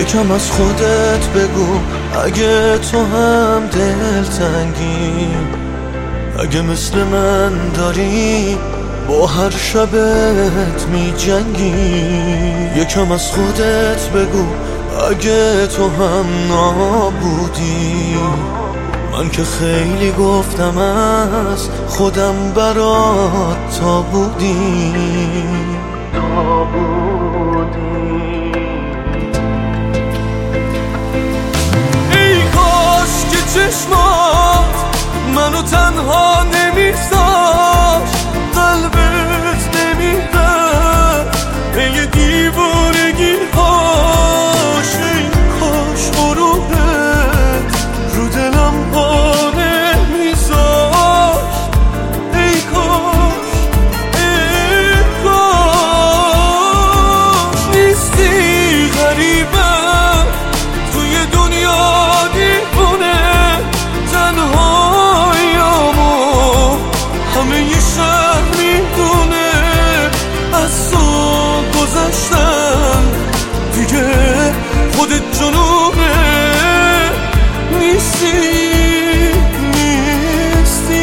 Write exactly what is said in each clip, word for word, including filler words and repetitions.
یکم از خودت بگو اگه تو هم دلتنگی، اگه مثل من داری با هر شبت می جنگی. یکم از خودت بگو اگه تو هم نابودی، من که خیلی گفتم از خودم برات تا بودی تا بودی. ای کاش که چشمات منو تنها نمیذاشت، قلبت نمیرفت پی دیوانگی هاش. ای کاش غروبت رو دلم پا نمیذاشت. ای کاش ای کاش نیستی غریبم توی دنیا دیوونه، تنهاییامو همه ی شهر میدونه. از تو گذشتم دیگه خودت جنونه، نیستی نیستی.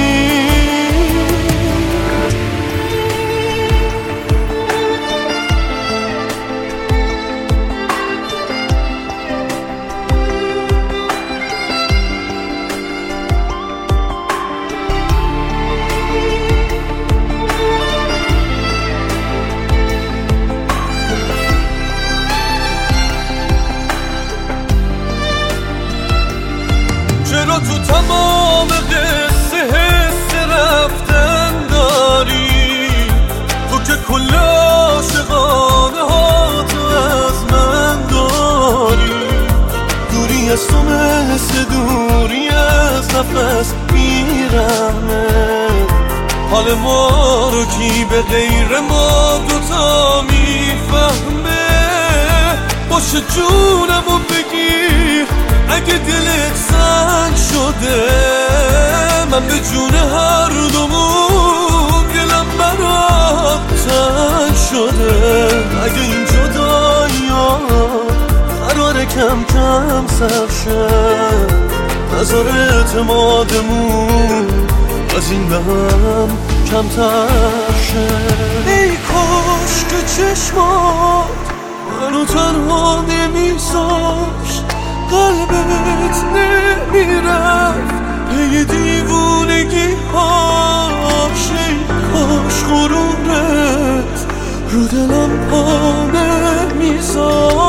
چرا تو تمام قصه حس رفتن داری؟ تو که کل عاشقانه ها تو از من داری. دوری از تو مثل دوری از نفس میرمه، حال ما رو کی به غیر ما دوتا میفهمه. باشه جونمو بگیر اگه دلت سنگ شده، من به جون هر دومون دلم برات تنگ شده. اگه این جدایی‌ها قراره کم کم سر شه، نذار اعتمادمون از این به هم کمتر شه. ای کاش که چشمات منو تنها نمیذاشت، قلبت نمیرفت پی دیوونگی هاش. ای کاش غرورت رو دلم پا نمیذاشت.